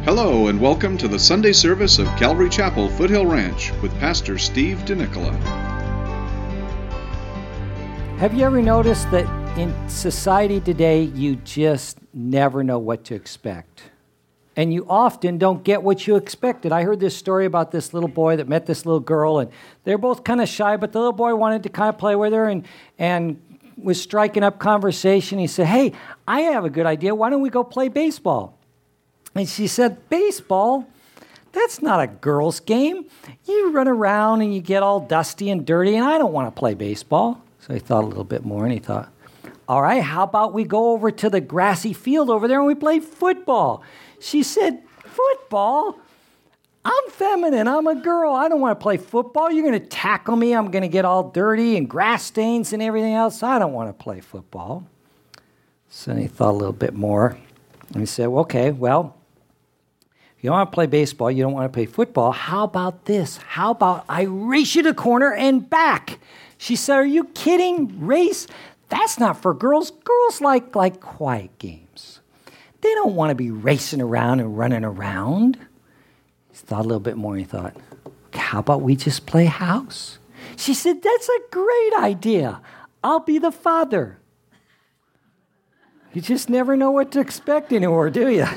Hello and welcome to the Sunday service of Calvary Chapel, Foothill Ranch with Pastor Steve DeNicola. Have you ever noticed that in society today, you just never know what to expect? And you often don't get what you expected. I heard this story about this little boy that met this little girl, and they're both kind of shy, but the little boy wanted to kind of play with her and was striking up conversation. He said, "Hey, I have a good idea. Why don't we go play baseball?" And she said, "Baseball? That's not a girl's game. You run around and you get all dusty and dirty, and I don't want to play baseball." So he thought a little bit more, and he thought, "All right, how about we go over to the grassy field over there and we play football?" She said, "Football? I'm feminine. I'm a girl. I don't want to play football. You're going to tackle me. I'm going to get all dirty and grass stains and everything else. I don't want to play football." So he thought a little bit more, and he said, "Okay, well, if you don't want to play baseball, you don't want to play football, how about this? How about I race you to the corner and back?" She said, "Are you kidding? Race? That's not for girls. Girls like quiet games. They don't want to be racing around and running around." He thought a little bit more. He thought, "How about we just play house?" She said, "That's a great idea. I'll be the father." You just never know what to expect anymore, do you?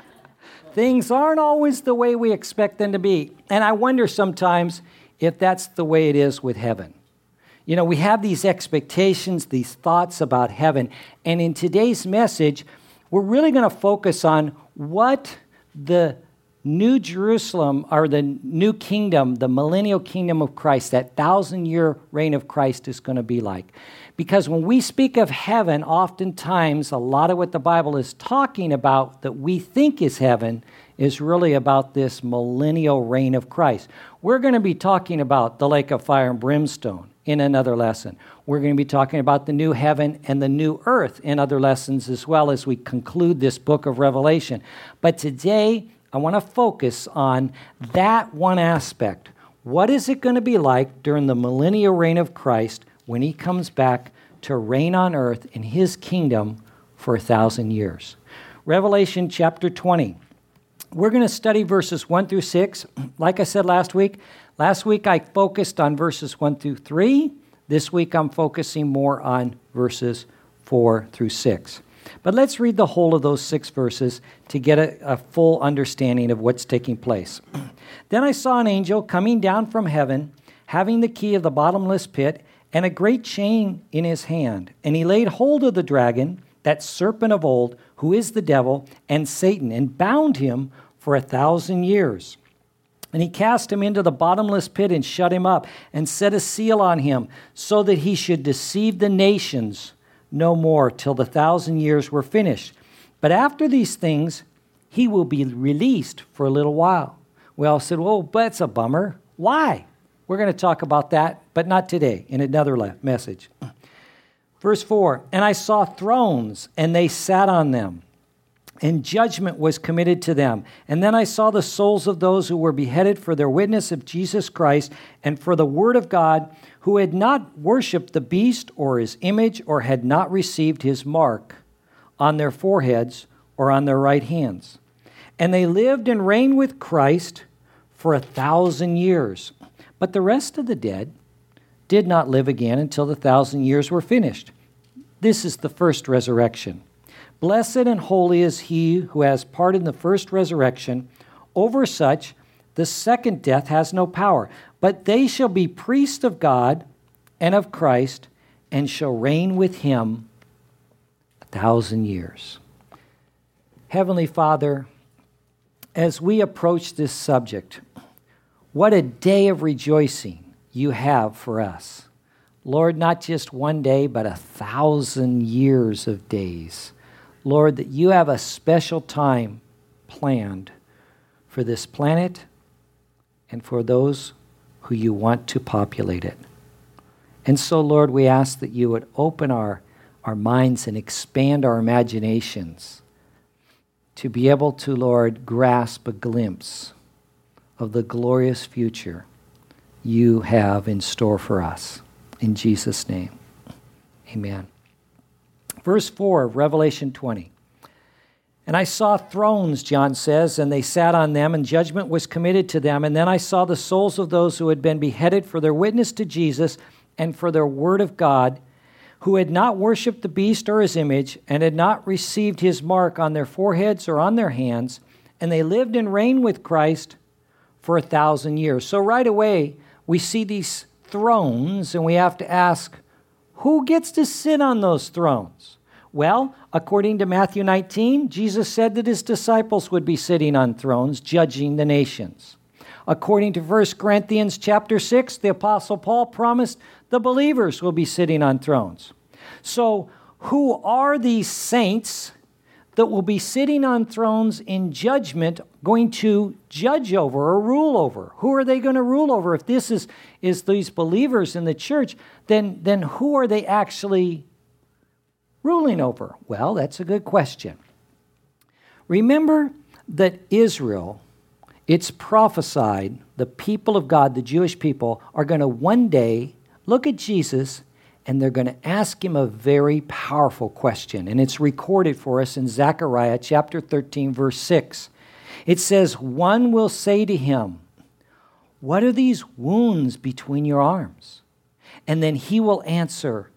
Things aren't always the way we expect them to be. And I wonder sometimes if that's the way it is with heaven. You know, we have these expectations, these thoughts about heaven. And in today's message, we're really going to focus on what the New Jerusalem, or the new kingdom, the millennial kingdom of Christ, that 1,000-year reign of Christ is going to be like. Because when we speak of heaven, oftentimes a lot of what the Bible is talking about that we think is heaven is really about this millennial reign of Christ. We're going to be talking about the lake of fire and brimstone in another lesson. We're going to be talking about the new heaven and the new earth in other lessons as well as we conclude this book of Revelation. But today, I want to focus on that one aspect. What is it going to be like during the millennial reign of Christ when he comes back to reign on earth in his kingdom for 1,000 years? Revelation chapter 20. We're going to study verses 1 through 6. Like I said last week I focused on verses 1 through 3. This week I'm focusing more on verses 4 through 6. But let's read the whole of those 6 verses to get a full understanding of what's taking place. "Then I saw an angel coming down from heaven, having the key of the bottomless pit and a great chain in his hand. And he laid hold of the dragon, that serpent of old, who is the devil and Satan, and bound him for 1,000 years. And he cast him into the bottomless pit and shut him up and set a seal on him so that he should deceive the nations no more till the 1,000 years were finished. But after these things, he will be released for a little while." We all said, "Well, that's a bummer. Why?" We're going to talk about that, but not today, in another message. Verse 4, "And I saw thrones, and they sat on them, and judgment was committed to them. And then I saw the souls of those who were beheaded for their witness of Jesus Christ and for the word of God, who had not worshipped the beast or his image or had not received his mark on their foreheads or on their right hands. And they lived and reigned with Christ for 1,000 years. But the rest of the dead did not live again until the 1,000 years were finished. This is the first resurrection. Blessed and holy is he who has part in the first resurrection. Over such, the second death has no power. But they shall be priests of God and of Christ, and shall reign with him 1,000 years." Heavenly Father, as we approach this subject, what a day of rejoicing you have for us. Lord, not just one day, but 1,000 years of days. Lord, that you have a special time planned for this planet and for those who you want to populate it. And so, Lord, we ask that you would open our minds and expand our imaginations to be able to, Lord, grasp a glimpse of the glorious future you have in store for us. In Jesus' name, amen. Verse 4 of Revelation 20. And I saw thrones, John says, and they sat on them, and judgment was committed to them. And then I saw the souls of those who had been beheaded for their witness to Jesus and for their word of God, who had not worshipped the beast or his image, and had not received his mark on their foreheads or on their hands, and they lived and reigned with Christ for 1,000 years. So right away, we see these thrones, and we have to ask, who gets to sit on those thrones? Well, according to Matthew 19, Jesus said that his disciples would be sitting on thrones, judging the nations. According to 1 Corinthians chapter 6, the Apostle Paul promised the believers will be sitting on thrones. So, who are these saints that will be sitting on thrones in judgment, going to judge over or rule over? Who are they going to rule over? If this is these believers in the church, then who are they actually ruling over? Well, that's a good question. Remember that Israel, it's prophesied, the people of God, the Jewish people, are going to one day look at Jesus and they're going to ask him a very powerful question. And it's recorded for us in Zechariah chapter 13, verse 6. It says, one will say to him, what are these wounds between your arms? And then he will answer,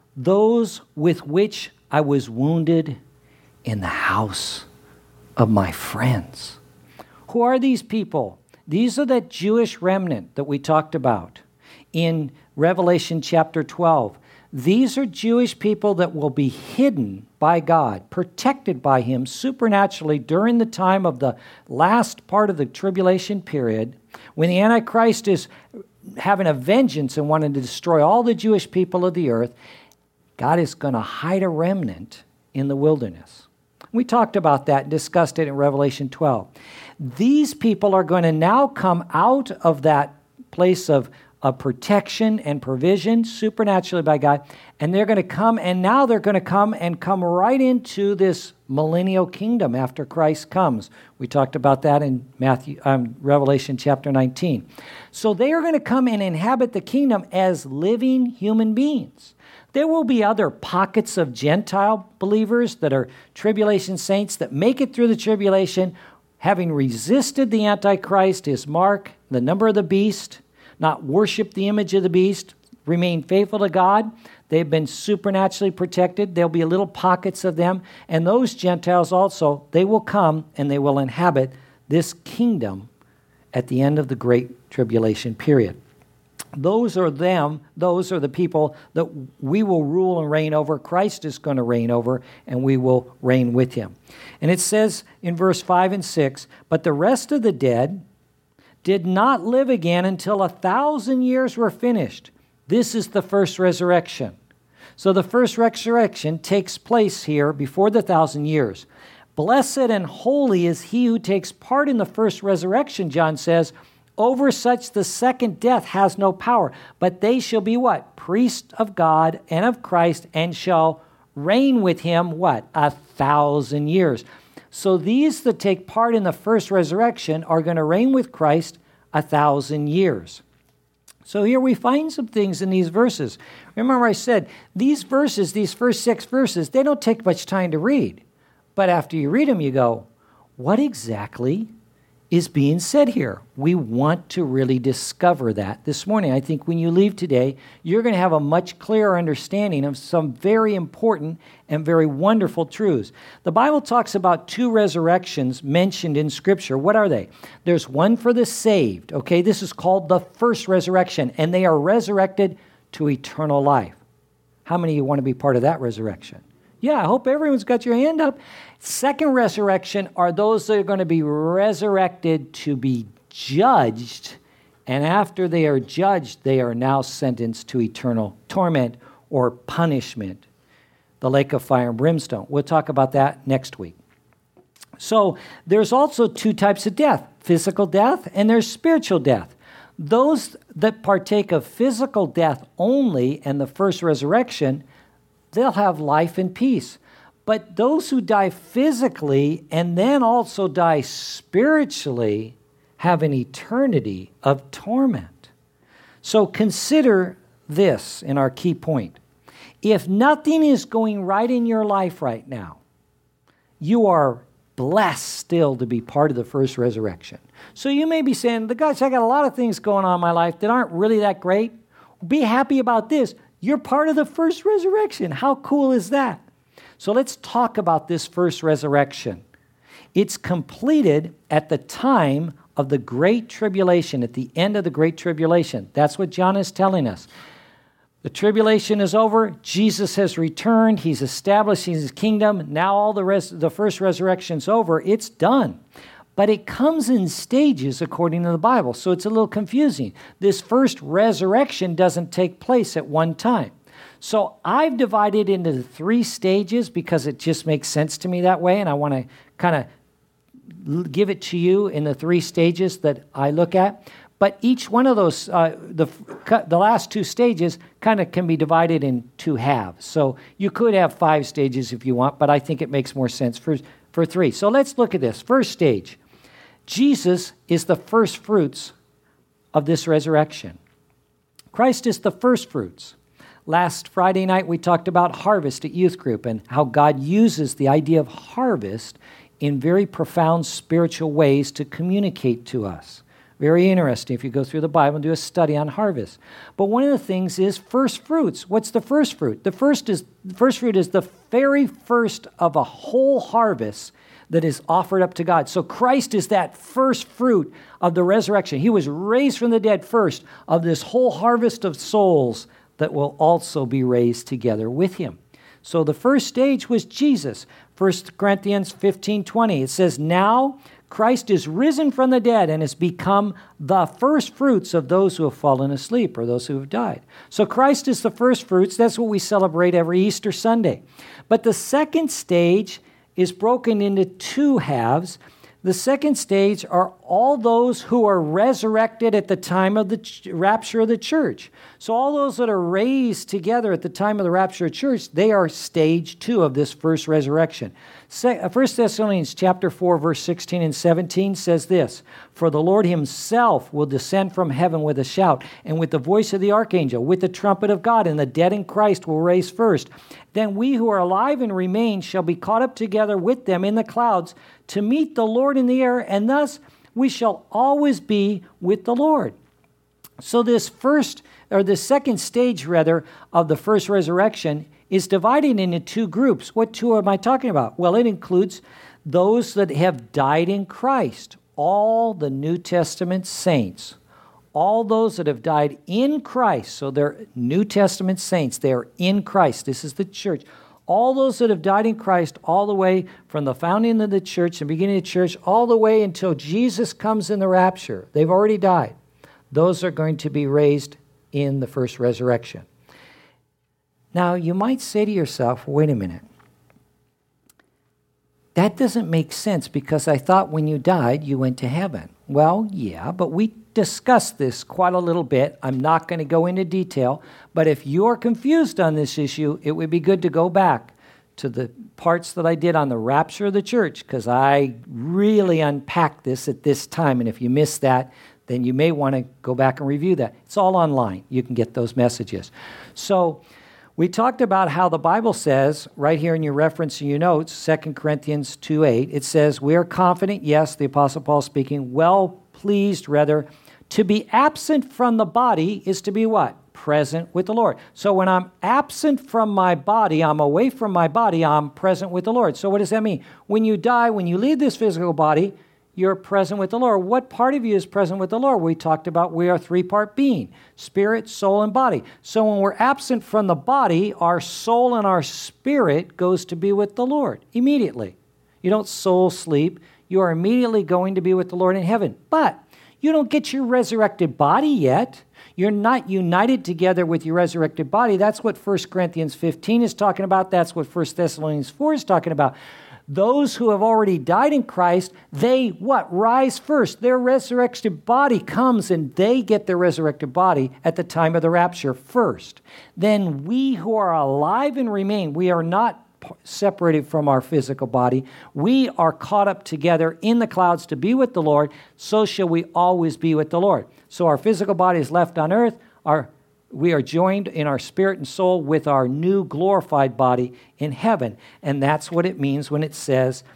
those with which I was wounded in the house of my friends. Who are these people? These are that Jewish remnant that we talked about in Revelation chapter 12. These are Jewish people that will be hidden by God, protected by him supernaturally during the time of the last part of the tribulation period, when the Antichrist is having a vengeance and wanting to destroy all the Jewish people of the earth. God is going to hide a remnant in the wilderness. We talked about that and discussed it in Revelation 12. These people are going to now come out of that place of protection and provision supernaturally by God, and they're going to come, and now they're going to come right into this millennial kingdom after Christ comes. We talked about that in Revelation chapter 19. So they are going to come and inhabit the kingdom as living human beings. There will be other pockets of Gentile believers that are tribulation saints that make it through the tribulation, having resisted the Antichrist, his mark, the number of the beast, not worship the image of the beast, remain faithful to God. They've been supernaturally protected. There'll be little pockets of them. And those Gentiles also, they will come and they will inhabit this kingdom at the end of the great tribulation period. Those are them, those are the people that we will rule and reign over. Christ is going to reign over, and we will reign with him. And it says in verse 5 and 6, but the rest of the dead did not live again until 1,000 years were finished. This is the first resurrection. So the first resurrection takes place here before the 1,000 years. Blessed and holy is he who takes part in the first resurrection, John says. Over such the second death has no power, but they shall be what? Priests of God and of Christ, and shall reign with him, what? 1,000 years. So these that take part in the first resurrection are going to reign with Christ 1,000 years. So here we find some things in these verses. Remember I said, these verses, these first 6 verses, they don't take much time to read. But after you read them, you go, what exactly is being said here? We want to really discover that this morning. I think when you leave today, you're going to have a much clearer understanding of some very important and very wonderful truths. The Bible talks about 2 resurrections mentioned in Scripture. What are they? There's one for the saved. Okay, this is called the first resurrection, and they are resurrected to eternal life. How many of you want to be part of that resurrection? Yeah, I hope everyone's got your hand up. Second resurrection are those that are going to be resurrected to be judged, and after they are judged, they are now sentenced to eternal torment or punishment, the lake of fire and brimstone. We'll talk about that next week. So there's also 2 types of death, physical death and there's spiritual death. Those that partake of physical death only and the first resurrection, they'll have life and peace. But those who die physically and then also die spiritually have an eternity of torment. So consider this in our key point. If nothing is going right in your life right now, you are blessed still to be part of the first resurrection. So you may be saying, gosh, I got a lot of things going on in my life that aren't really that great. Be happy about this. You're part of the first resurrection. How cool is that? So let's talk about this first resurrection. It's completed at the time of the Great Tribulation, at the end of the Great Tribulation. That's what John is telling us. The tribulation is over. Jesus has returned. He's establishing his kingdom. Now all the first resurrection's over. It's done. But it comes in stages according to the Bible, so it's a little confusing. This first resurrection doesn't take place at one time. So I've divided into the 3 stages because it just makes sense to me that way, and I want to kind of give it to you in the 3 stages that I look at. But each one of those, the last 2 stages kind of can be divided in 2 halves. So you could have 5 stages if you want, but I think it makes more sense for 3. So let's look at this. First stage. Jesus is the first fruits of this resurrection. Christ is the first fruits. Last Friday night we talked about harvest at youth group and how God uses the idea of harvest in very profound spiritual ways to communicate to us. Very interesting if you go through the Bible and do a study on harvest. But one of the things is first fruits. What's the first fruit? The first fruit is the very first of a whole harvest that is offered up to God. So Christ is that first fruit of the resurrection. He was raised from the dead first of this whole harvest of souls that will also be raised together with him. So the first stage was Jesus. 1 Corinthians 15:20, it says, now Christ is risen from the dead and has become the first fruits of those who have fallen asleep or those who have died. So Christ is the first fruits. That's what we celebrate every Easter Sunday. But the second stage is broken into 2 halves. The second stage are all those who are resurrected at the time of the rapture of the church. So all those that are raised together at the time of the rapture of the church, they are stage 2 of this first resurrection. 1 Thessalonians chapter 4, verse 16 and 17 says this, for the Lord himself will descend from heaven with a shout, and with the voice of the archangel, with the trumpet of God, and the dead in Christ will rise first. Then we who are alive and remain shall be caught up together with them in the clouds to meet the Lord in the air, and thus we shall always be with the Lord. So this second stage of the first resurrection is divided into 2 groups. What 2 am I talking about? Well, it includes those that have died in Christ, all the New Testament saints, all those that have died in Christ. So they're New Testament saints. They are in Christ. This is the church. All those that have died in Christ all the way from the founding of the church, the beginning of the church, all the way until Jesus comes in the rapture. They've already died. Those are going to be raised in the first resurrection. Now, you might say to yourself, wait a minute. That doesn't make sense because I thought when you died, you went to heaven. Well, yeah, but we discussed this quite a little bit. I'm not going to go into detail, but if you're confused on this issue, it would be good to go back to the parts that I did on the rapture of the church because I really unpacked this at this time, and if you missed that, then you may want to go back and review that. It's all online. You can get those messages. So we talked about how the Bible says, right here in your reference in your notes, 2 Corinthians 2:8, it says, we are confident, yes, the Apostle Paul speaking, well pleased rather, to be absent from the body is to be what? Present with the Lord. So when I'm absent from my body, I'm away from my body, I'm present with the Lord. So what does that mean? When you die, when you leave this physical body, you're present with the Lord. What part of you is present with the Lord? We talked about we are 3-part being, spirit, soul, and body. So when we're absent from the body, our soul and our spirit goes to be with the Lord immediately. You don't soul sleep. You are immediately going to be with the Lord in heaven. But you don't get your resurrected body yet. You're not united together with your resurrected body. That's what 1 Corinthians 15 is talking about. That's what 1 Thessalonians 4 is talking about. Those who have already died in Christ, they what? Rise first. Their resurrected body comes and they get their resurrected body at the time of the rapture first. Then we who are alive and remain, we are not separated from our physical body. We are caught up together in the clouds to be with the Lord. So shall we always be with the Lord. So our physical body is left on earth. We are joined in our spirit and soul with our new glorified body in heaven. And that's what it means when it says,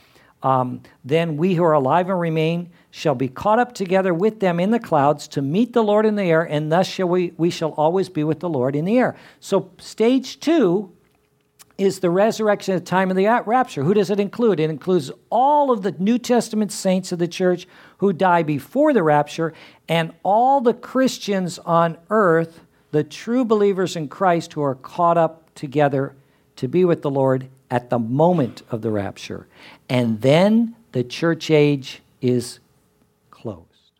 Then we who are alive and remain shall be caught up together with them in the clouds to meet the Lord in the air, and thus shall we shall always be with the Lord in the air. So stage 2 is the resurrection at the time of the rapture. Who does it include? It includes all of the New Testament saints of the church who die before the rapture, and all the Christians on earth, the true believers in Christ who are caught up together to be with the Lord at the moment of the rapture. And then the church age is closed.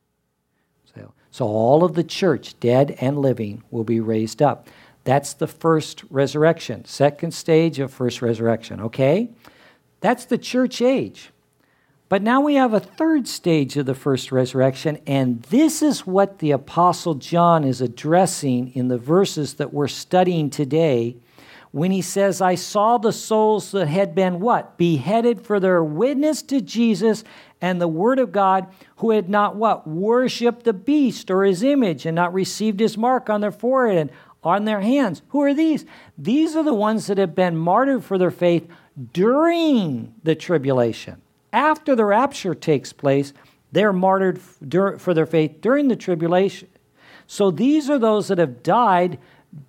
So all of the church, dead and living, will be raised up. That's the first resurrection, second stage of first resurrection, okay? That's the church age. But now we have a third stage of the first resurrection, and this is what the Apostle John is addressing in the verses that we're studying today when he says, I saw the souls that had been what? Beheaded for their witness to Jesus and the word of God, who had not what? Worshipped the beast or his image and not received his mark on their forehead and on their hands. Who are these? These are the ones that have been martyred for their faith during the tribulation. After the rapture takes place, they're martyred for their faith during the tribulation. So these are those that have died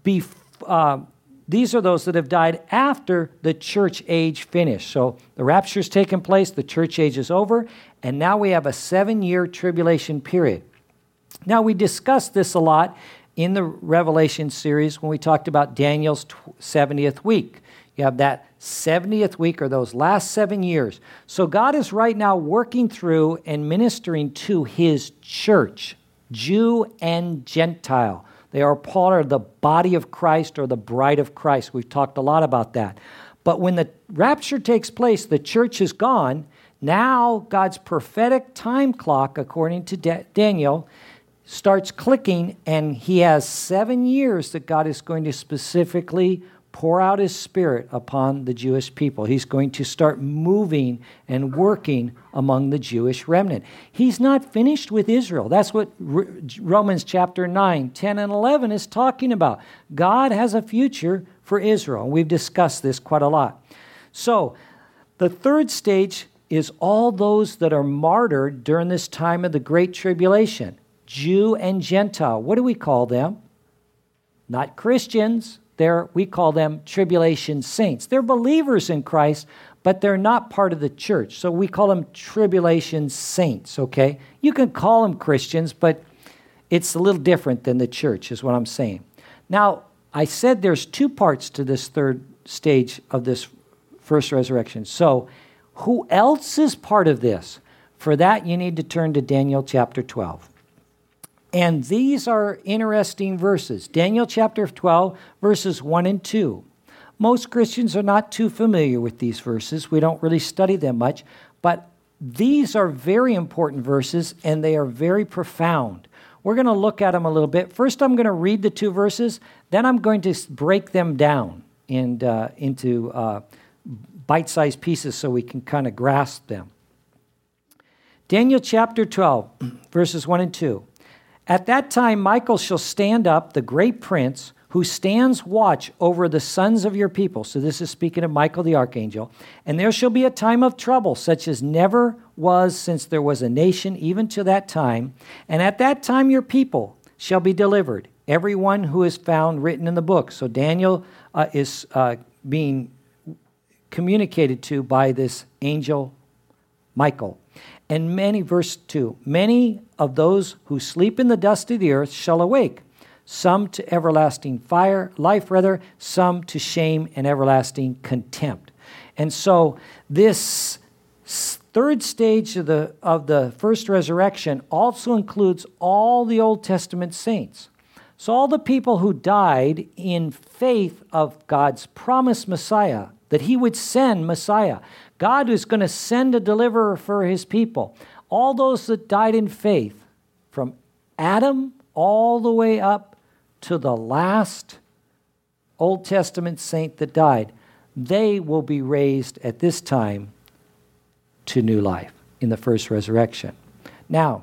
these are those that have died after the church age finished. So the rapture's taken place, the church age is over, and now we have a 7-year tribulation period. Now we discussed this a lot in the Revelation series when we talked about Daniel's 70th week. You have that 70th week, or those last 7 years. So God is right now working through and ministering to his church, Jew and Gentile. They are part of the body of Christ, or the bride of Christ. We've talked a lot about that. But when the rapture takes place, the church is gone. Now God's prophetic time clock, according to Daniel, starts clicking, and he has 7 years that God is going to specifically pour out his Spirit upon the Jewish people. He's going to start moving and working among the Jewish remnant. He's not finished with Israel. That's what Romans chapter 9, 10, and 11 is talking about. God has a future for Israel. We've discussed this quite a lot. So the third stage is all those that are martyred during this time of the Great Tribulation, Jew and Gentile. What do we call them? Not Christians. We call them tribulation saints. They're believers in Christ, but they're not part of the church. So we call them tribulation saints, okay? You can call them Christians, but it's a little different than the church, is what I'm saying. Now, I said there's 2 parts to this third stage of this first resurrection. So who else is part of this? For that, you need to turn to Daniel chapter 12. And these are interesting verses. Daniel chapter 12, verses 1 and 2. Most Christians are not too familiar with these verses. We don't really study them much. But these are very important verses, and they are very profound. We're going to look at them a little bit. First, I'm going to read the 2 verses. Then I'm going to break them down into bite-sized pieces so we can kind of grasp them. Daniel chapter 12, verses 1 and 2. At that time, Michael shall stand up, the great prince, who stands watch over the sons of your people. So this is speaking of Michael the archangel. And there shall be a time of trouble, such as never was since there was a nation, even to that time. And at that time your people shall be delivered, every one who is found written in the book. So Daniel is being communicated to by this angel Michael. And verse 2, many of those who sleep in the dust of the earth shall awake, some to everlasting life, some to shame and everlasting contempt. And so this third stage of the first resurrection also includes all the Old Testament saints. So all the people who died in faith of God's promised Messiah, that he would send Messiah. God is going to send a deliverer for his people. All those that died in faith, from Adam all the way up to the last Old Testament saint that died, they will be raised at this time to new life in the first resurrection. Now,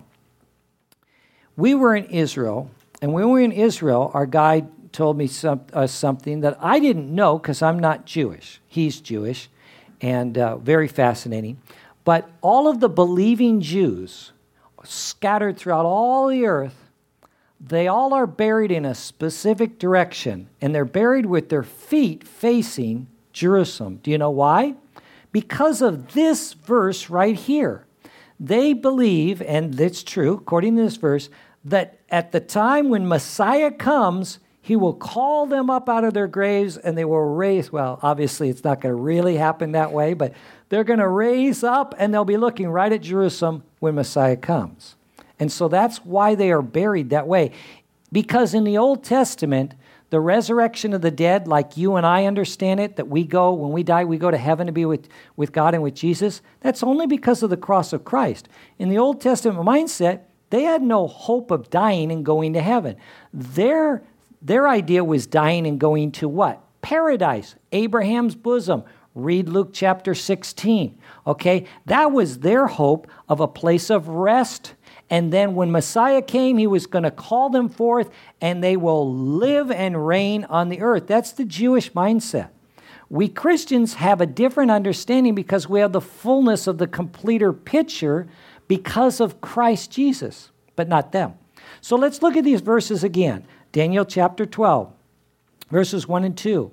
we were in Israel, and when we were in Israel, our guide told me something that I didn't know because I'm not Jewish. He's Jewish, and very fascinating. But all of the believing Jews scattered throughout all the earth, they all are buried in a specific direction, and they're buried with their feet facing Jerusalem. Do you know why? Because of this verse right here. They believe, and it's true, according to this verse, that at the time when Messiah comes, he will call them up out of their graves and they will raise, well, obviously it's not going to really happen that way, but they're going to raise up and they'll be looking right at Jerusalem when Messiah comes. And so that's why they are buried that way. Because in the Old Testament, the resurrection of the dead, like you and I understand it, that we go, when we die, we go to heaven to be with God and with Jesus, that's only because of the cross of Christ. In the Old Testament mindset, they had no hope of dying and going to heaven. Their idea was dying and going to what? Paradise, Abraham's bosom. Read Luke chapter 16, okay? That was their hope of a place of rest. And then when Messiah came, he was going to call them forth and they will live and reign on the earth. That's the Jewish mindset. We Christians have a different understanding because we have the fullness of the completer picture because of Christ Jesus, but not them. So let's look at these verses again. Daniel chapter 12, verses 1 and 2.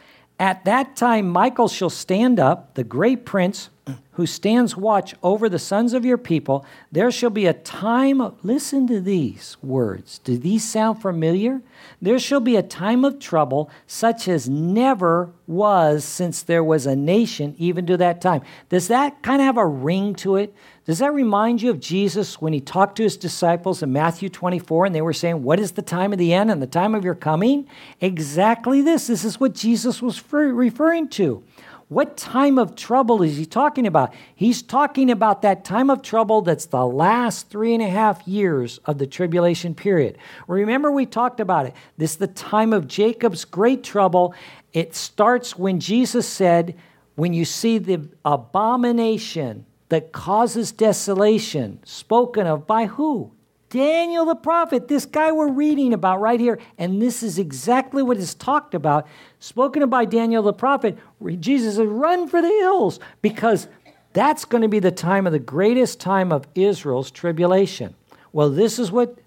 At that time, Michael shall stand up, the great prince who stands watch over the sons of your people. There shall be a time of, listen to these words. Do these sound familiar? There shall be a time of trouble such as never was since there was a nation even to that time. Does that kind of have a ring to it? Does that remind you of Jesus when he talked to his disciples in Matthew 24 and they were saying, what is the time of the end and the time of your coming? Exactly this. This is what Jesus was referring to. What time of trouble is he talking about? He's talking about that time of trouble that's the last 3.5 years of the tribulation period. Remember we talked about it. This is the time of Jacob's great trouble. It starts when Jesus said, when you see the abomination that causes desolation, spoken of by who? Daniel the prophet, this guy we're reading about right here. And this is exactly what is talked about, spoken of by Daniel the prophet. Jesus said, run for the hills, because that's going to be the time of the greatest time of Israel's tribulation. Well, this is what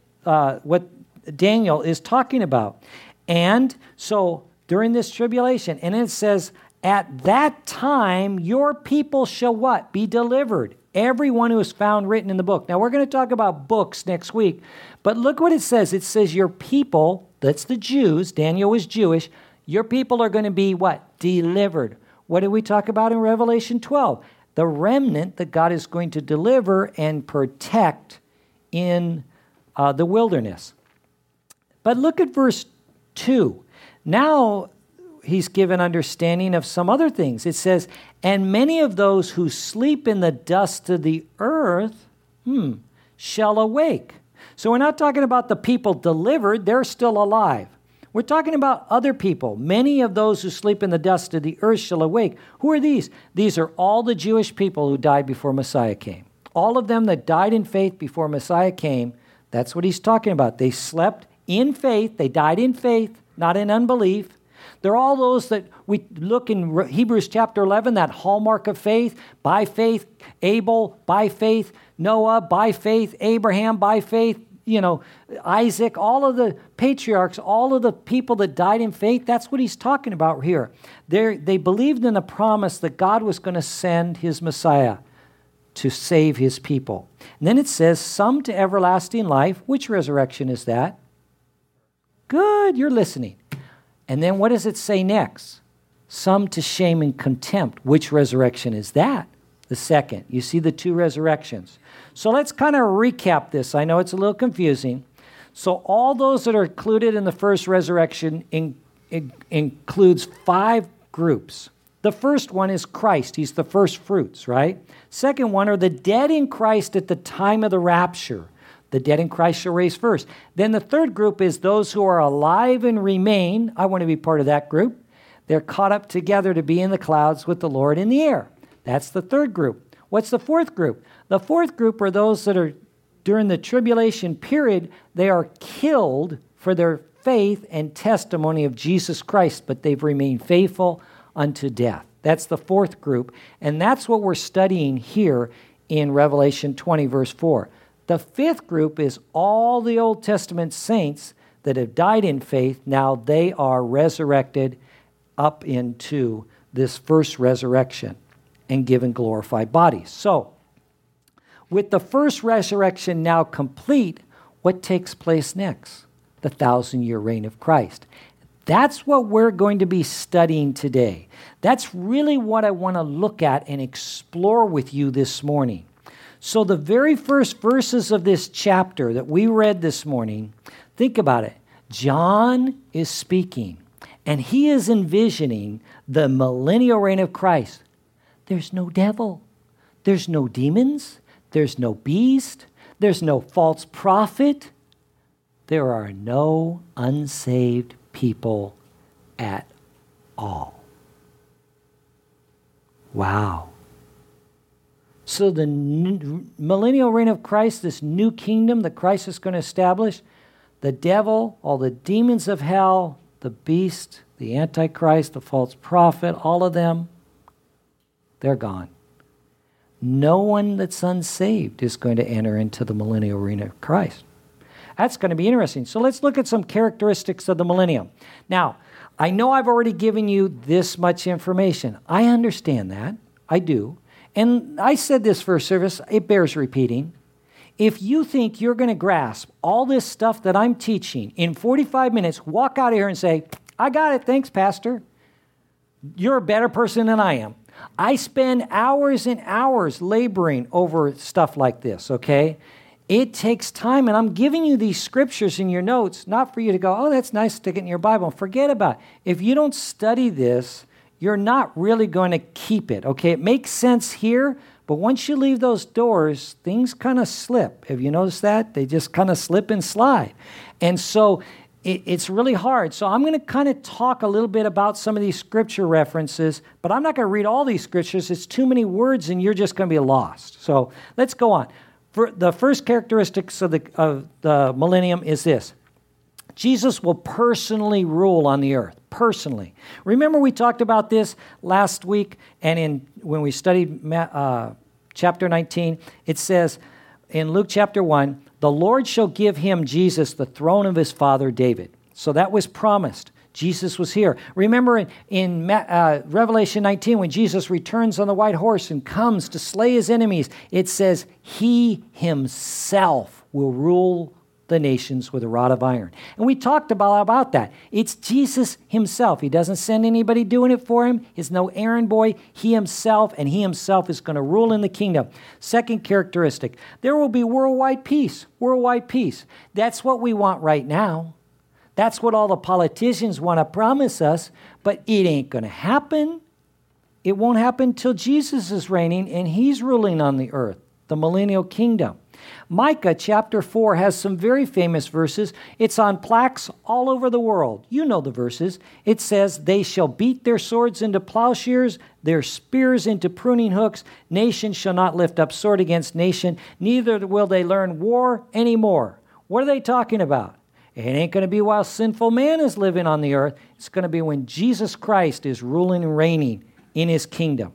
Daniel is talking about. And so during this tribulation, and it says, at that time, your people shall what? Be delivered. Everyone who is found written in the book. Now, we're going to talk about books next week, but look what it says. It says your people, that's the Jews, Daniel was Jewish, your people are going to be what? Delivered. What did we talk about in Revelation 12? The remnant that God is going to deliver and protect in the wilderness. But look at verse 2. Now, he's given understanding of some other things. It says, and many of those who sleep in the dust of the earth shall awake. So we're not talking about the people delivered. They're still alive. We're talking about other people. Many of those who sleep in the dust of the earth shall awake. Who are these? These are all the Jewish people who died before Messiah came. All of them that died in faith before Messiah came, that's what he's talking about. They slept in faith. They died in faith, not in unbelief. They're all those that we look in Hebrews chapter 11, that hallmark of faith. By faith, Abel. By faith, Noah. By faith, Abraham. By faith, Isaac. All of the patriarchs, all of the people that died in faith, that's what he's talking about here. They believed in the promise that God was going to send his Messiah to save his people. And then it says, some to everlasting life. Which resurrection is that? Good, you're listening. And then what does it say next? Some to shame and contempt. Which resurrection is that? The second. You see the two resurrections. So let's kind of recap this. I know it's a little confusing. So all those that are included in the first resurrection includes 5 groups. The first one is Christ. He's the first fruits, right? Second one are the dead in Christ at the time of the rapture. The dead in Christ shall raise first. Then the third group is those who are alive and remain. I want to be part of that group. They're caught up together to be in the clouds with the Lord in the air. That's the third group. What's the fourth group? The fourth group are those that are, during the tribulation period, they are killed for their faith and testimony of Jesus Christ, but they've remained faithful unto death. That's the fourth group. And that's what we're studying here in Revelation 20, verse 4. The fifth group is all the Old Testament saints that have died in faith. Now they are resurrected up into this first resurrection and given glorified bodies. So, with the first resurrection now complete, what takes place next? The 1,000-year reign of Christ. That's what we're going to be studying today. That's really what I want to look at and explore with you this morning. So the very first verses of this chapter that we read this morning, think about it. John is speaking, and he is envisioning the millennial reign of Christ. There's no devil. There's no demons. There's no beast. There's no false prophet. There are no unsaved people at all. Wow. So the millennial reign of Christ, this new kingdom that Christ is going to establish, the devil, all the demons of hell, the beast, the Antichrist, the false prophet, all of them, they're gone. No one that's unsaved is going to enter into the millennial reign of Christ. That's going to be interesting. So let's look at some characteristics of the millennium. Now, I know I've already given you this much information. I understand that. I do. And I said this first service. It bears repeating. If you think you're going to grasp all this stuff that I'm teaching in 45 minutes, walk out of here and say, I got it. Thanks, Pastor. You're a better person than I am. I spend hours and hours laboring over stuff like this, okay? It takes time, and I'm giving you these scriptures in your notes, not for you to go, oh, that's nice, stick it in your Bible. Forget about it. If you don't study this, you're not really going to keep it, okay? It makes sense here, but once you leave those doors, things kind of slip. Have you noticed that? They just kind of slip and slide. And so it's really hard. So I'm going to kind of talk a little bit about some of these scripture references, but I'm not going to read all these scriptures. It's too many words, and you're just going to be lost. So let's go on. For the first characteristics of the millennium is this. Jesus will personally rule on the earth, personally. Remember we talked about this last week, and when we studied chapter 19, it says in Luke chapter 1, the Lord shall give him, Jesus, the throne of his father David. So that was promised. Jesus was here. Remember in Revelation 19, when Jesus returns on the white horse and comes to slay his enemies, it says he himself will rule the nations with a rod of iron. And we talked about that. It's Jesus himself. He doesn't send anybody doing it for him. He's no errand boy. He himself is going to rule in the kingdom. Second characteristic, there will be worldwide peace. Worldwide peace. That's what we want right now. That's what all the politicians want to promise us, but it ain't going to happen. It won't happen till Jesus is reigning and he's ruling on the earth, the millennial kingdom. Micah chapter 4 has some very famous verses. It's on plaques all over the world. You know the verses. It says, they shall beat their swords into plowshares, their spears into pruning hooks. Nation shall not lift up sword against nation, neither will they learn war anymore. What are they talking about? It ain't going to be while sinful man is living on the earth. It's going to be when Jesus Christ is ruling and reigning in his kingdom.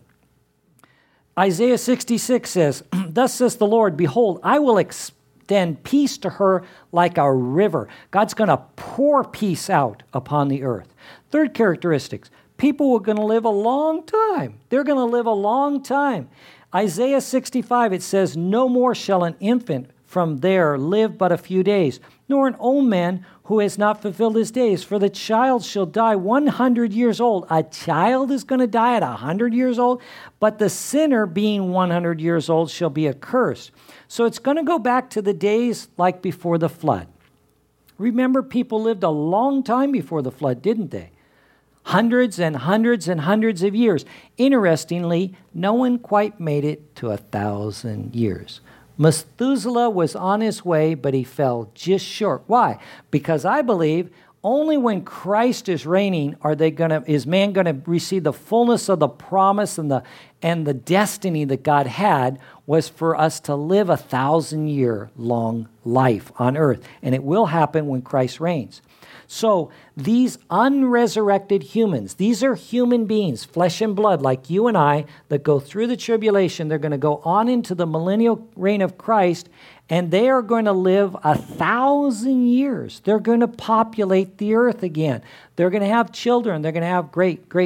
Isaiah 66 says, thus says the Lord, behold, I will extend peace to her like a river. God's going to pour peace out upon the earth. Third characteristics, people are going to live a long time. They're going to live a long time. Isaiah 65, it says, no more shall an infant from there live but a few days, nor an old man who has not fulfilled his days. For the child shall die 100 years old. A child is going to die at 100 years old, but the sinner being 100 years old shall be accursed. So it's going to go back to the days like before the flood. Remember, people lived a long time before the flood, didn't they? Hundreds and hundreds and hundreds of years. Interestingly, no one quite made it to 1,000 years. Methuselah was on his way, but he fell just short. Why? Because I believe only when Christ is reigning is man going to receive the fullness of the promise and the destiny that God had was for us to live 1,000-year long life on earth. And it will happen when Christ reigns. So these unresurrected humans, these are human beings, flesh and blood, like you and I, that go through the tribulation. They're going to go on into the millennial reign of Christ, and they are going to live 1,000 years. They're going to populate the earth again. They're going to have children. They're going to have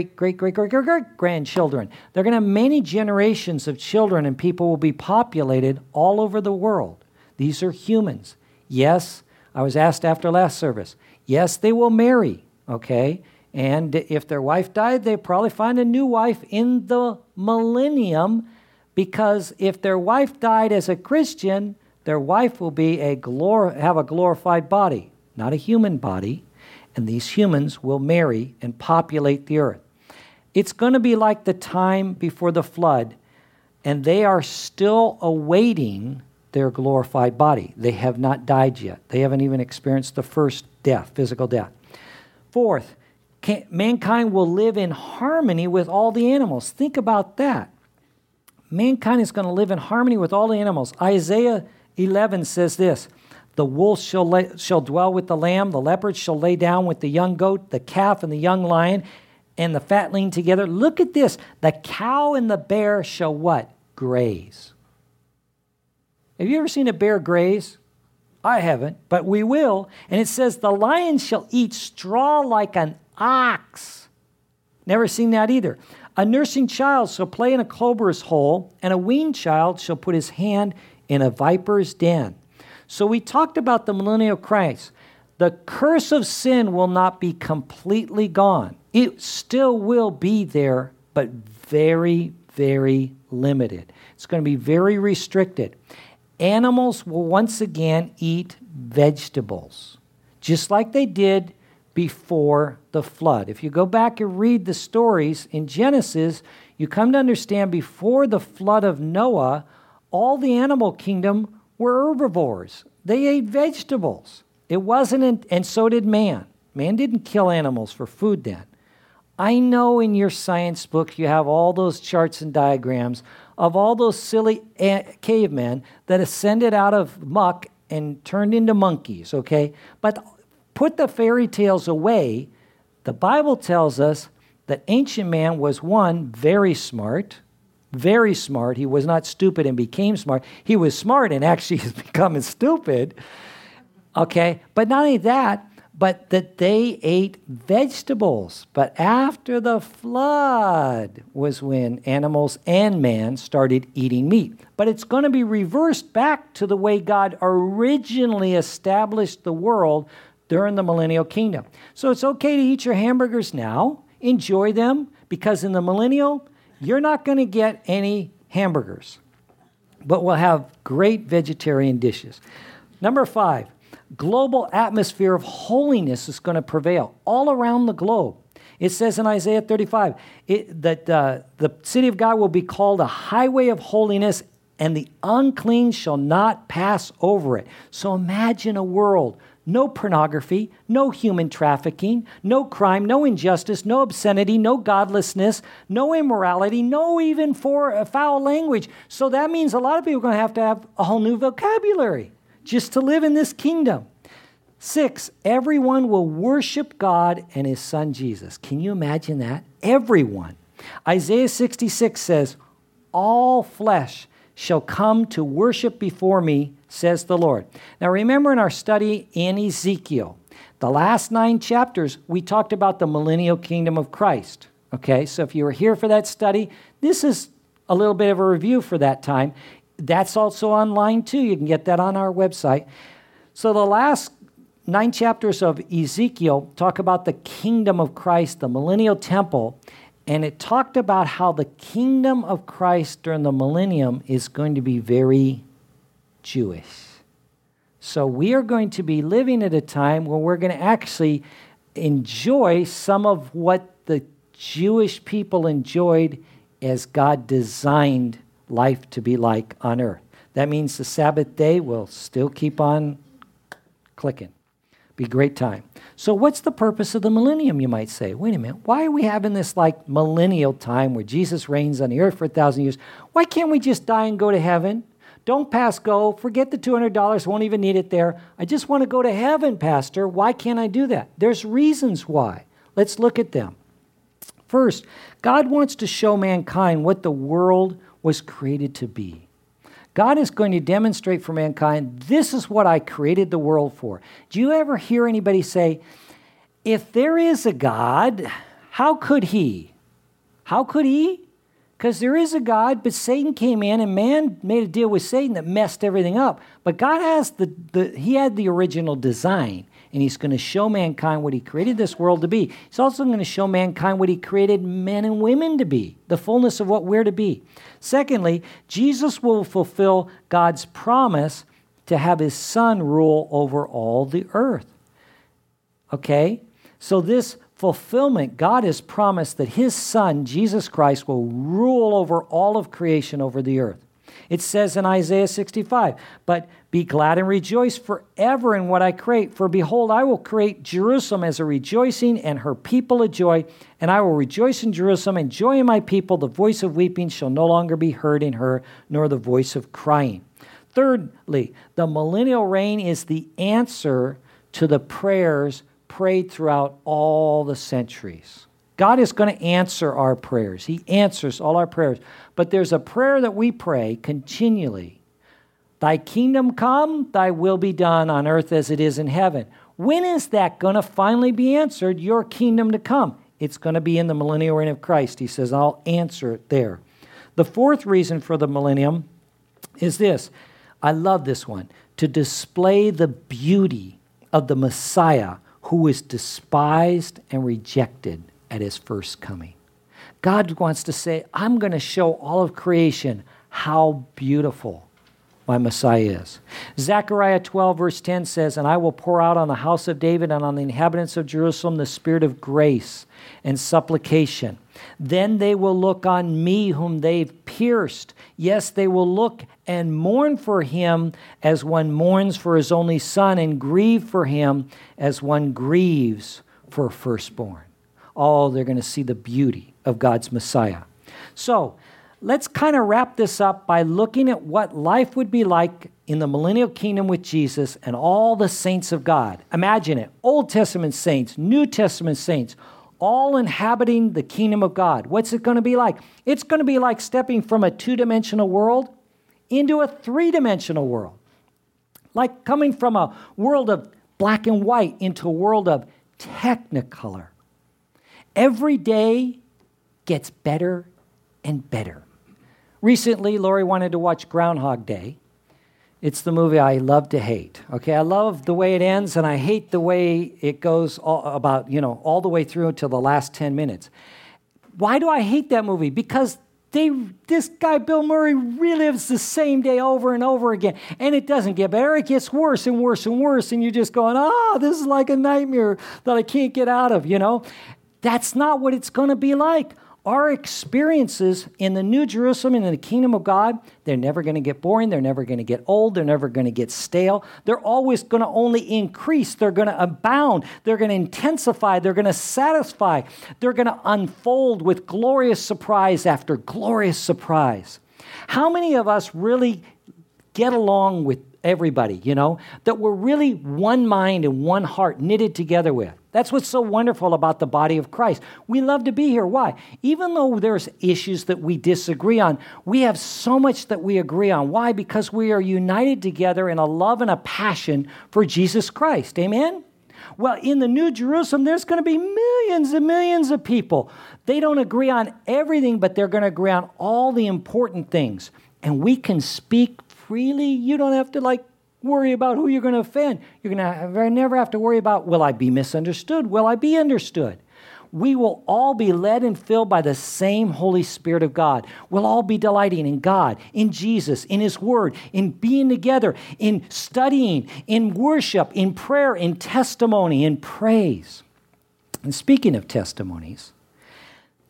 great-grandchildren. They're going to have many generations of children, and people will be populated all over the world. These are humans. Yes, I was asked after last service, yes, they will marry, okay? And if their wife died, they'll probably find a new wife in the millennium, because if their wife died as a Christian, their wife will be have a glorified body, not a human body, and these humans will marry and populate the earth. It's going to be like the time before the flood, and they are still awaiting their glorified body. They have not died yet. They haven't even experienced the first death, physical death. Fourth, mankind will live in harmony with all the animals. Think about that. Mankind is going to live in harmony with all the animals. Isaiah 11 says this, the wolf shall dwell with the lamb, the leopard shall lay down with the young goat, the calf and the young lion, and the fatling together. Look at this. The cow and the bear shall what? Graze. Have you ever seen a bear graze? I haven't, but we will. And it says, the lion shall eat straw like an ox. Never seen that either. A nursing child shall play in a clover's hole, and a weaned child shall put his hand in a viper's den. So we talked about the millennial Christ. The curse of sin will not be completely gone. It still will be there, but very, very limited. It's going to be very restricted. Animals will once again eat vegetables, just like they did before the flood. If you go back and read the stories in Genesis, you come to understand before the flood of Noah, all the animal kingdom were herbivores. They ate vegetables. It wasn't, and so did man. Man didn't kill animals for food then. I know in your science book you have all those charts and diagrams of all those silly cavemen that ascended out of muck and turned into monkeys, okay? But put the fairy tales away. The Bible tells us that ancient man was, one, very smart. He was not stupid and became smart. He was smart and actually is becoming stupid, okay? But not only that, but that they ate vegetables. But after the flood was when animals and man started eating meat. But it's going to be reversed back to the way God originally established the world during the millennial kingdom. So it's okay to eat your hamburgers now. Enjoy them, because in the millennial, you're not going to get any hamburgers. But we'll have great vegetarian dishes. Number 5. Global atmosphere of holiness is going to prevail all around the globe. It says in Isaiah 35 that the city of God will be called a highway of holiness, and the unclean shall not pass over it. So imagine a world, no pornography, no human trafficking, no crime, no injustice, no obscenity, no godlessness, no immorality, no even foul language. So that means a lot of people are going to have a whole new vocabulary just to live in this kingdom. 6, everyone will worship God and his son Jesus. Can you imagine that? Everyone. Isaiah 66 says, all flesh shall come to worship before me, says the Lord. Now remember in our study in Ezekiel, the last 9 chapters, we talked about the millennial kingdom of Christ. Okay, so if you were here for that study, this is a little bit of a review for that time. That's also online too. You can get that on our website. So the last 9 chapters of Ezekiel talk about the kingdom of Christ, the millennial temple, and it talked about how the kingdom of Christ during the millennium is going to be very Jewish. So we are going to be living at a time where we're going to actually enjoy some of what the Jewish people enjoyed as God designed life to be like on earth. That means the Sabbath day will still keep on clicking. Be a great time. So what's the purpose of the millennium, you might say? Wait a minute. Why are we having this like millennial time where Jesus reigns on the earth for 1,000 years? Why can't we just die and go to heaven? Don't pass go. Forget the $200. Won't even need it there. I just want to go to heaven, Pastor. Why can't I do that? There's reasons why. Let's look at them. First, God wants to show mankind what the world was created to be. God is going to demonstrate for mankind, this is what I created the world for. Do you ever hear anybody say, if there is a God, how could he? How could he? Because there is a God, but Satan came in and man made a deal with Satan that messed everything up. But God has he had the original design, and he's going to show mankind what he created this world to be. He's also going to show mankind what he created men and women to be, the fullness of what we're to be. Secondly, Jesus will fulfill God's promise to have his Son rule over all the earth. Okay? So this fulfillment, God has promised that his Son, Jesus Christ, will rule over all of creation over the earth. It says in Isaiah 65, but be glad and rejoice forever in what I create. For behold, I will create Jerusalem as a rejoicing and her people a joy. And I will rejoice in Jerusalem and joy in my people. The voice of weeping shall no longer be heard in her, nor the voice of crying. Thirdly, the millennial reign is the answer to the prayers prayed throughout all the centuries. God is going to answer our prayers. He answers all our prayers. But there's a prayer that we pray continually. Thy kingdom come, thy will be done on earth as it is in heaven. When is that going to finally be answered, your kingdom to come? It's going to be in the millennial reign of Christ. He says, I'll answer it there. The fourth reason for the millennium is this. I love this one. To display the beauty of the Messiah who was despised and rejected at his first coming. God wants to say, I'm going to show all of creation how beautiful my Messiah is. Zechariah 12 verse 10 says, and I will pour out on the house of David and on the inhabitants of Jerusalem the spirit of grace and supplication. Then they will look on me whom they've pierced. Yes, they will look and mourn for him as one mourns for his only son, and grieve for him as one grieves for a firstborn. Oh, they're going to see the beauty of God's Messiah. So let's kind of wrap this up by looking at what life would be like in the millennial kingdom with Jesus and all the saints of God. Imagine it. Old Testament saints, New Testament saints, all inhabiting the kingdom of God. What's it going to be like? It's going to be like stepping from a two-dimensional world into a three-dimensional world. Like coming from a world of black and white into a world of technicolor. Every day gets better and better. Recently, Lori wanted to watch Groundhog Day. It's the movie I love to hate. Okay, I love the way it ends, and I hate the way it goes all the way through until the last 10 minutes. Why do I hate that movie? Because this guy, Bill Murray, relives the same day over and over again, and it doesn't get better. It gets worse and worse and worse, and you're just going, this is like a nightmare that I can't get out of, That's not what it's going to be like. Our experiences in the New Jerusalem and in the kingdom of God, they're never going to get boring. They're never going to get old. They're never going to get stale. They're always going to only increase. They're going to abound. They're going to intensify. They're going to satisfy. They're going to unfold with glorious surprise after glorious surprise. How many of us really get along with everybody, that we're really one mind and one heart knitted together with? That's what's so wonderful about the body of Christ. We love to be here. Why? Even though there's issues that we disagree on, we have so much that we agree on. Why? Because we are united together in a love and a passion for Jesus Christ. Amen? Well, in the New Jerusalem, there's going to be millions and millions of people. They don't agree on everything, but they're going to agree on all the important things. And we can speak freely. You don't have to worry about who you're going to offend. You're going to never have to worry about, will I be misunderstood? Will I be understood? We will all be led and filled by the same Holy Spirit of God. We'll all be delighting in God, in Jesus, in His Word, in being together, in studying, in worship, in prayer, in testimony, in praise. And speaking of testimonies,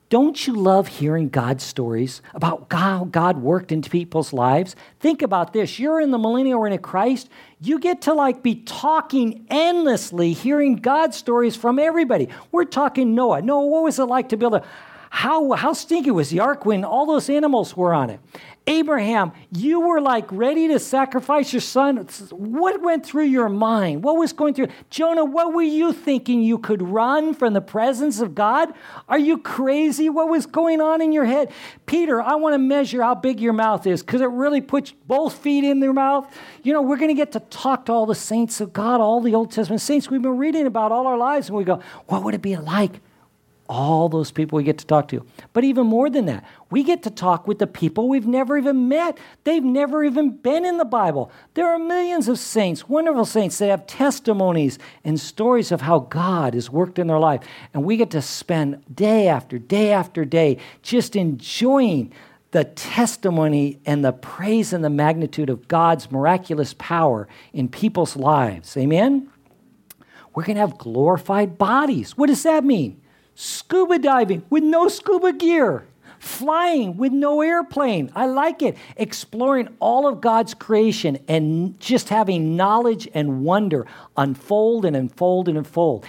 Don't you love hearing God's stories about how God worked into people's lives? Think about this. You're in the millennial reign of Christ. You get to be talking endlessly, hearing God's stories from everybody. We're talking Noah. Noah, what was it like to build how stinky was the ark when all those animals were on it? Abraham, you were ready to sacrifice your son. What went through your mind? What was going through? Jonah, what were you thinking? You could run from the presence of God? Are you crazy? What was going on in your head? Peter, I want to measure how big your mouth is because it really puts both feet in their mouth. We're going to get to talk to all the saints of God, all the Old Testament saints we've been reading about all our lives. And we go, what would it be like? All those people we get to talk to. But even more than that, we get to talk with the people we've never even met. They've never even been in the Bible. There are millions of saints, wonderful saints, that have testimonies and stories of how God has worked in their life. And we get to spend day after day after day just enjoying the testimony and the praise and the magnitude of God's miraculous power in people's lives. Amen? We're going to have glorified bodies. What does that mean? Scuba diving with no scuba gear. Flying with no airplane. I like it. Exploring all of God's creation and just having knowledge and wonder unfold and unfold and unfold.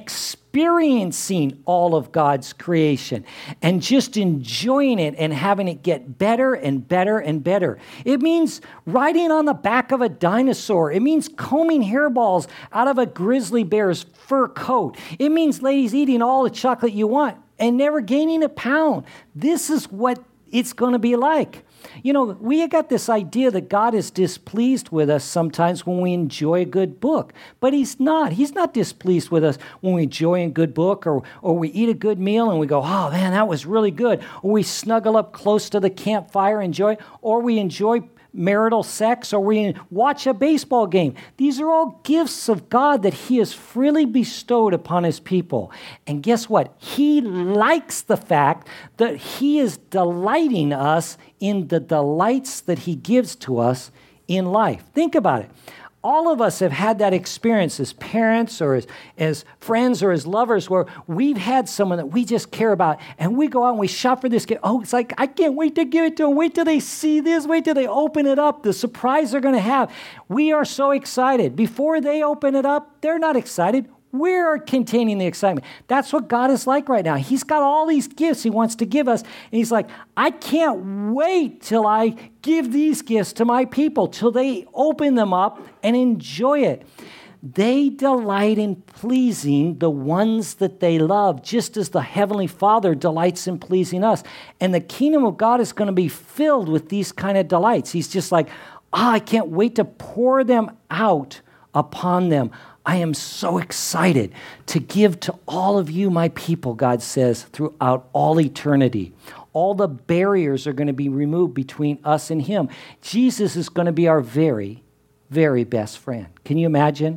Experiencing all of God's creation and just enjoying it and having it get better and better and better. It means riding on the back of a dinosaur. It means combing hairballs out of a grizzly bear's fur coat. It means, ladies, eating all the chocolate you want and never gaining a pound. This is what it's going to be like. We got this idea that God is displeased with us sometimes when we enjoy a good book. But He's not. He's not displeased with us when we enjoy a good book or we eat a good meal and we go, oh, man, that was really good. Or we snuggle up close to the campfire and enjoy, or we enjoy marital sex, or we watch a baseball game. These are all gifts of God that He has freely bestowed upon His people. And guess what? He likes the fact that He is delighting us in the delights that He gives to us in life. Think about it. All of us have had that experience as parents or as friends or as lovers where we've had someone that we just care about and we go out and we shop for this gift. Oh, it's like, I can't wait to give it to them. Wait till they see this. Wait till they open it up. The surprise they're going to have. We are so excited. Before they open it up, they're not excited. We're containing the excitement. That's what God is like right now. He's got all these gifts He wants to give us. And He's like, I can't wait till I give these gifts to my people, till they open them up and enjoy it. They delight in pleasing the ones that they love, just as the Heavenly Father delights in pleasing us. And the kingdom of God is going to be filled with these kind of delights. He's just like, I can't wait to pour them out upon them. I am so excited to give to all of you, my people, God says, throughout all eternity. All the barriers are going to be removed between us and Him. Jesus is going to be our very, very best friend. Can you imagine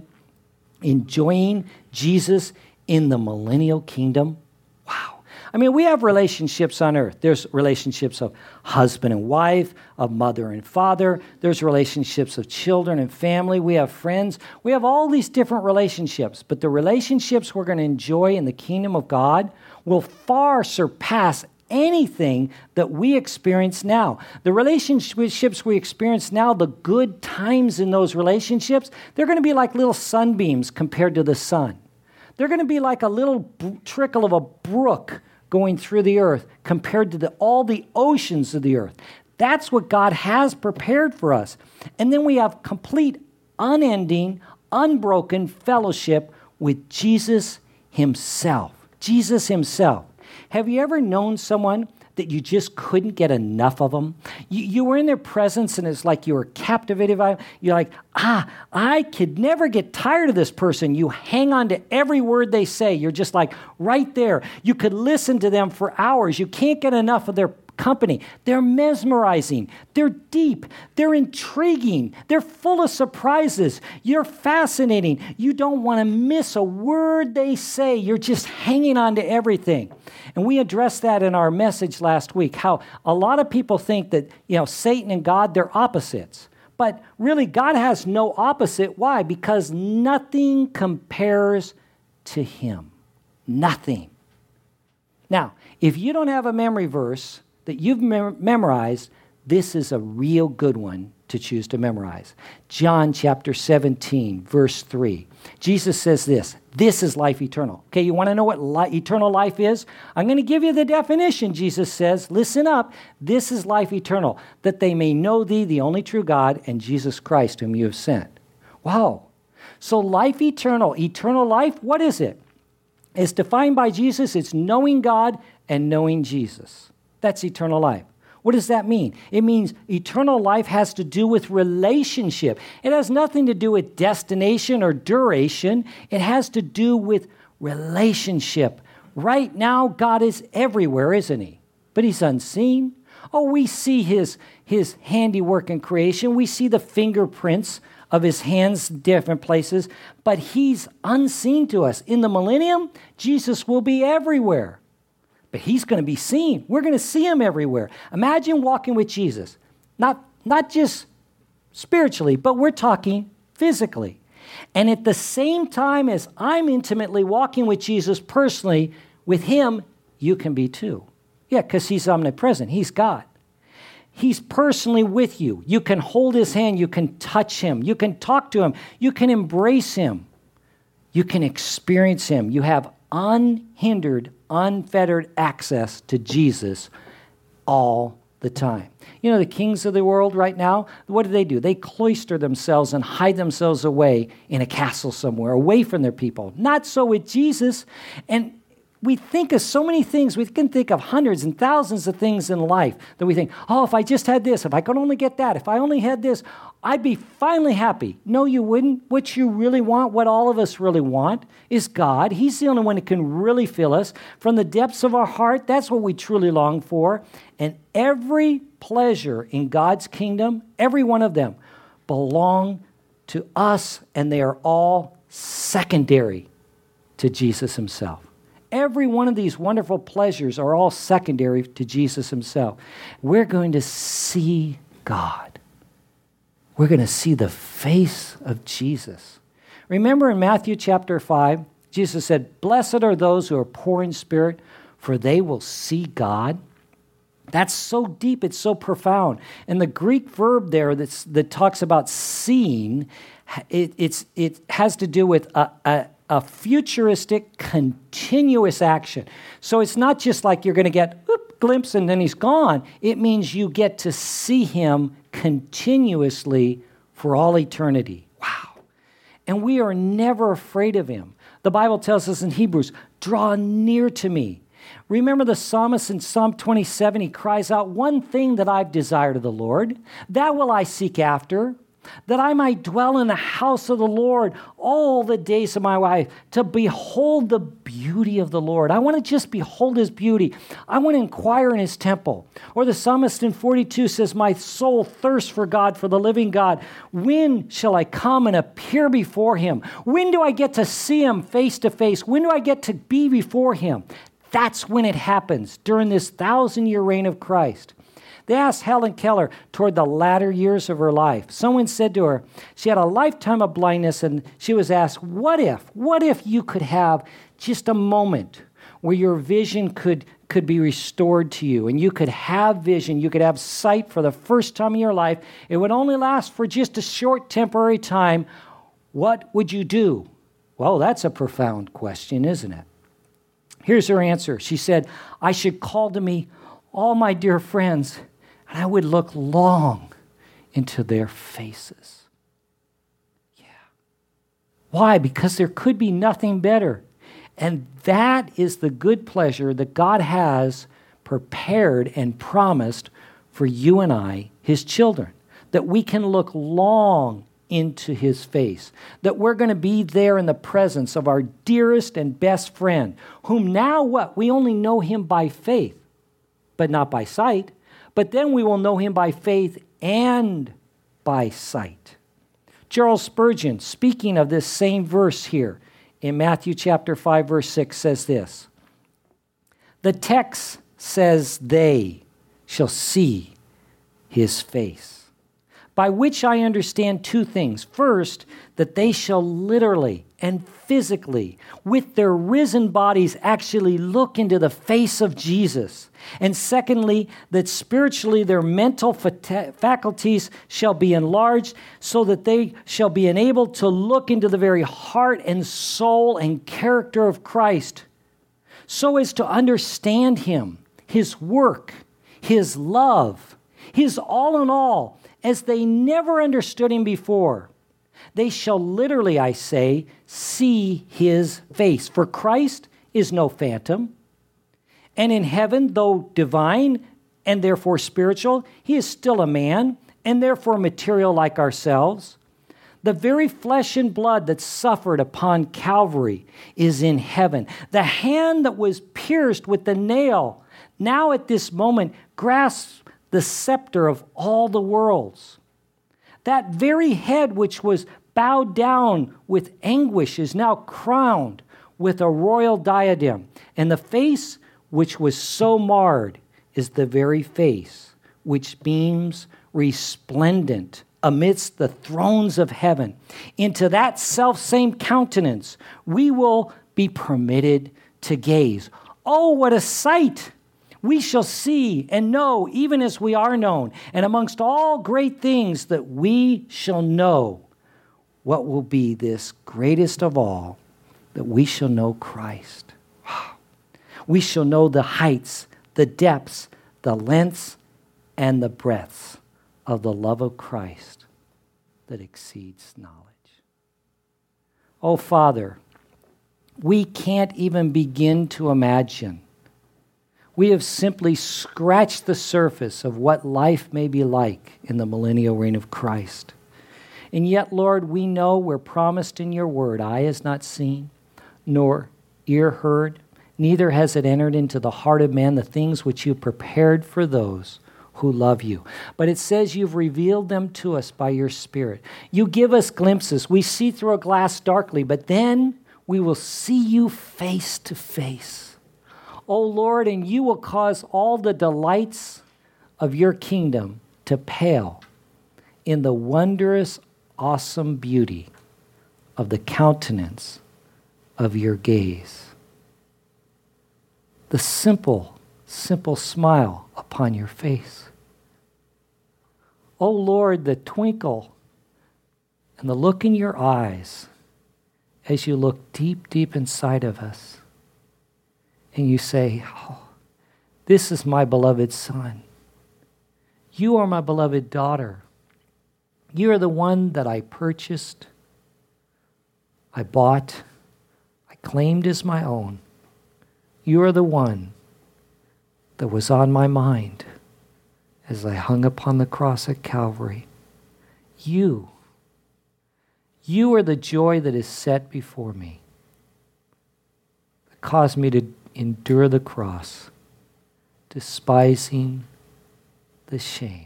enjoying Jesus in the millennial kingdom? Wow. I mean, we have relationships on earth. There's relationships of husband and wife, of mother and father. There's relationships of children and family. We have friends. We have all these different relationships. But the relationships we're going to enjoy in the kingdom of God will far surpass anything that we experience now. The relationships we experience now, the good times in those relationships, they're going to be like little sunbeams compared to the sun. They're going to be like a little trickle of a brook going through the earth compared to all the oceans of the earth. That's what God has prepared for us. And then we have complete, unending, unbroken fellowship with Jesus Himself. Jesus Himself. Have you ever known someone that you just couldn't get enough of them? You were in their presence and it's like you were captivated by them. You're like, I could never get tired of this person. You hang on to every word they say. You're just like right there. You could listen to them for hours. You can't get enough of their company. They're mesmerizing. They're deep. They're intriguing. They're full of surprises. You're fascinating. You don't want to miss a word they say. You're just hanging on to everything. And we addressed that in our message last week, how a lot of people think that, Satan and God, they're opposites. But really, God has no opposite. Why? Because nothing compares to Him. Nothing. Now, if you don't have a memory verse that you've memorized, this is a real good one to choose to memorize. John chapter 17, verse 3. Jesus says this. This is life eternal. Okay, you want to know what eternal life is? I'm going to give you the definition, Jesus says. Listen up. This is life eternal, that they may know thee, the only true God, and Jesus Christ, whom you have sent. Wow. So life eternal life, what is it? It's defined by Jesus. It's knowing God and knowing Jesus. That's eternal life. What does that mean? It means eternal life has to do with relationship. It has nothing to do with destination or duration. It has to do with relationship. Right now, God is everywhere, isn't he? But he's unseen. Oh, we see his handiwork in creation. We see the fingerprints of his hands in different places, but he's unseen to us. In the millennium, Jesus will be everywhere. But he's going to be seen. We're going to see him everywhere. Imagine walking with Jesus. Not just spiritually, but we're talking physically. And at the same time as I'm intimately walking with Jesus personally, with him, you can be too. Yeah, because he's omnipresent. He's God. He's personally with you. You can hold his hand. You can touch him. You can talk to him. You can embrace him. You can experience him. You have unhindered, unfettered access to Jesus all the time. You know, the kings of the world right now, what do? They cloister themselves and hide themselves away in a castle somewhere, away from their people. Not so with Jesus. And we think of so many things. We can think of hundreds and thousands of things in life that we think, oh, if I just had this, if I could only get that, if I only had this, I'd be finally happy. No, you wouldn't. What you really want, what all of us really want, is God. He's the only one that can really fill us. From the depths of our heart, that's what we truly long for. And every pleasure in God's kingdom, every one of them, belong to us, and they are all secondary to Jesus himself. Every one of these wonderful pleasures are all secondary to Jesus himself. We're going to see God. We're going to see the face of Jesus. Remember in Matthew chapter 5, Jesus said, "Blessed are those who are poor in spirit, for they will see God." That's so deep, it's so profound. And the Greek verb there that talks about seeing, it has to do with a futuristic, continuous action. So it's not just like you're going to get a glimpse and then he's gone. It means you get to see him continuously for all eternity. Wow. And we are never afraid of him. The Bible tells us in Hebrews, "Draw near to me." Remember the psalmist in Psalm 27, he cries out, "One thing that I've desired of the Lord, that will I seek after, that I might dwell in the house of the Lord all the days of my life, to behold the beauty of the Lord." I want to just behold his beauty. I want to inquire in his temple. Or the psalmist in 42 says, "My soul thirsts for God, for the living God. When shall I come and appear before him? When do I get to see him face to face? When do I get to be before him?" That's when it happens, during this 1,000-year reign of Christ. They asked Helen Keller toward the latter years of her life. Someone said to her, she had a lifetime of blindness, and she was asked, what if you could have just a moment where your vision could be restored to you, and you could have vision, you could have sight for the first time in your life. It would only last for just a short temporary time. What would you do? Well, that's a profound question, isn't it? Here's her answer. She said, "I should call to me all my dear friends, and I would look long into their faces." Yeah. Why? Because there could be nothing better. And that is the good pleasure that God has prepared and promised for you and I, his children, that we can look long into his face, that we're going to be there in the presence of our dearest and best friend, whom now what? We only know him by faith, but not by sight. But then we will know him by faith and by sight. Charles Spurgeon, speaking of this same verse here in Matthew chapter 5, verse 6, says this: "The text says they shall see his face. by which I understand two things. First, that they shall literally and physically, with their risen bodies, actually look into the face of Jesus. And secondly, that spiritually their mental faculties shall be enlarged so that they shall be enabled to look into the very heart and soul and character of Christ, so as to understand Him, His work, His love, His all in all, as they never understood Him before. They shall literally, I say, see His face. For Christ is no phantom. And in heaven, though divine and therefore spiritual, He is still a man and therefore material like ourselves. The very flesh and blood that suffered upon Calvary is in heaven. The hand that was pierced with the nail now at this moment grasps the scepter of all the worlds. That very head which was bowed down with anguish is now crowned with a royal diadem. And the face which was so marred is the very face which beams resplendent amidst the thrones of heaven. Into that selfsame countenance we will be permitted to gaze. Oh, what a sight! We shall see and know even as we are known. And amongst all great things that we shall know, what will be this greatest of all, that we shall know Christ. We shall know the heights, the depths, the lengths, and the breadths of the love of Christ that exceeds knowledge. Oh, Father, we can't even begin to imagine. We have simply scratched the surface of what life may be like in the millennial reign of Christ. And yet, Lord, we know we're promised in your word, eye has not seen, nor ear heard, neither has it entered into the heart of man the things which you prepared for those who love you. But it says you've revealed them to us by your Spirit. You give us glimpses. We see through a glass darkly, but then we will see you face to face. O Lord, and you will cause all the delights of your kingdom to pale in the wondrous, awesome beauty of the countenance of your gaze. The simple, simple smile upon your face. O Lord, the twinkle and the look in your eyes as you look deep, deep inside of us. And you say, oh, this is my beloved Son. You are my beloved daughter. You are the one that I purchased, I bought, I claimed as my own. You are the one that was on my mind as I hung upon the cross at Calvary. You are the joy that is set before me, that caused me to endure the cross, despising the shame,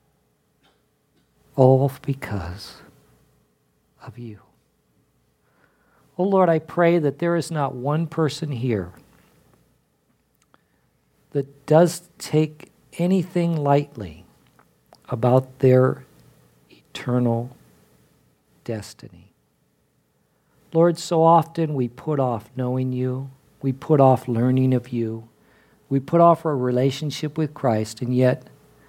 all because of you. Oh Lord, I pray that there is not one person here that does take anything lightly about their eternal destiny. Lord, so often we put off knowing you, we put off learning of you, we put off our relationship with Christ, and yet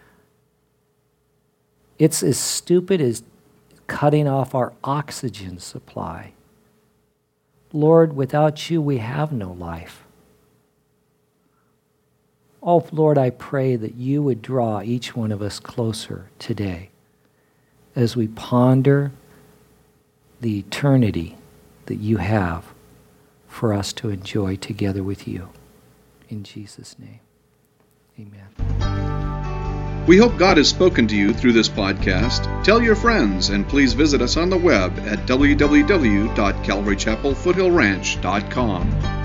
it's as stupid as cutting off our oxygen supply. Lord, without you we have no life. Oh, Lord, I pray that you would draw each one of us closer today as we ponder the eternity that you have for us to enjoy together with you. In Jesus' name, amen. We hope God has spoken to you through this podcast. Tell your friends, and please visit us on the web at www.calvarychapelfoothillranch.com.